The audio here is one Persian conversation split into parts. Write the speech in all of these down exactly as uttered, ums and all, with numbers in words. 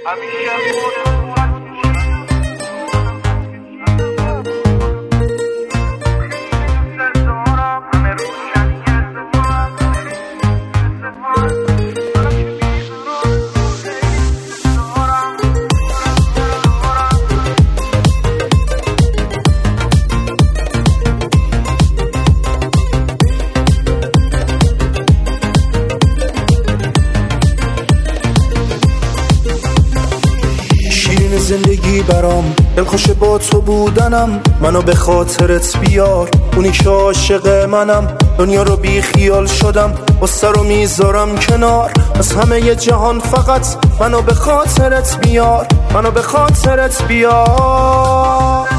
زندگی برام دلخوش با تو بودنم، منو به خاطرت بیار، اونی که عاشق منم. دنیا رو بی خیال شدم، واسه رو میذارم کنار، از همه ی جهان فقط منو به خاطرت بیار، منو به خاطرت بیار.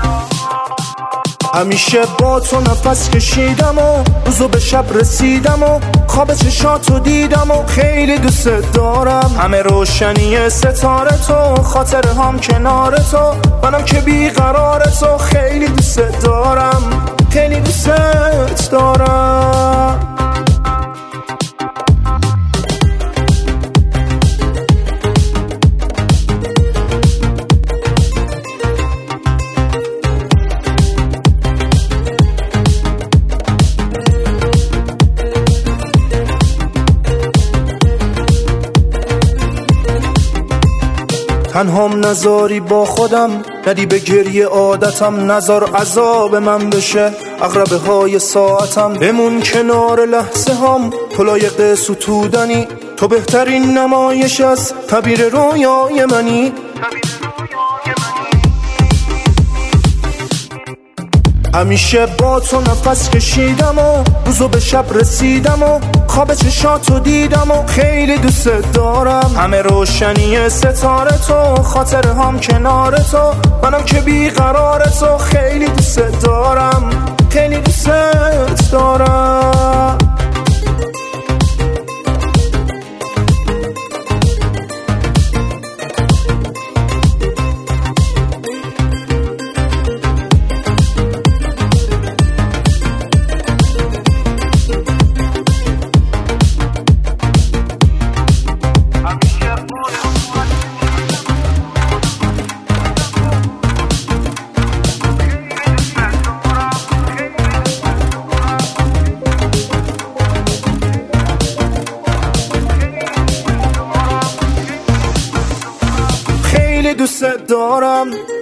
همیشه با تو نفس کشیدم و روزو به شب رسیدم و خواب چشاتو دیدم و خیلی دوست دارم. همه روشنی ستاره تو، خاطر هم کنار تو، منم که بیقرار تو، خیلی دوست دارم، خیلی دوست دارم. تنهام نزاری با خودم، ندی به گریه عادتم، نزار عذاب من بشه عقربه های ساعتم. بمون کنار لحظه هم، تو لایق ستودنی، تو بهترین نمایش از تعبیر رویای منی. همیشه با تو نفس کشیدم و روزو به شب رسیدم و خواب چشاتو دیدم و خیلی دوست دارم. همه روشنی ستاره تو، خاطر هم کنار تو، منم که بیقرار تو، خیلی دوست دارم، خیلی دوست دارم. خیلی دوست دارم.